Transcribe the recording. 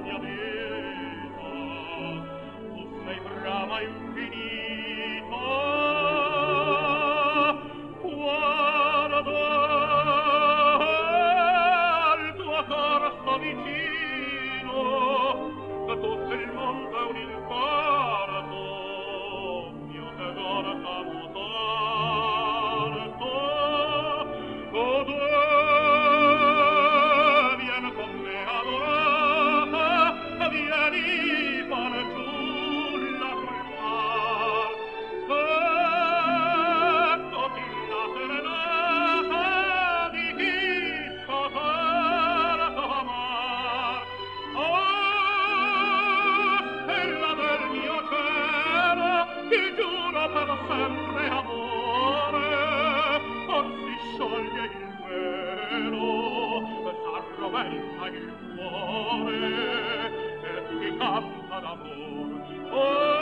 mia vita, tu sei brava infinita. Guarda il tuo corpo vicino, da tutto il mondo è un infarto, mio tesoro salutarto. O tu vieni con me adorata, vieni fanciulla sul mar. Eccoti la serenata di chi scoperto amar. Stella del mio cielo, ti giuro per sempre amore, or si scioglie il velo, s'arroventa il cuore, e ti canta d'amor.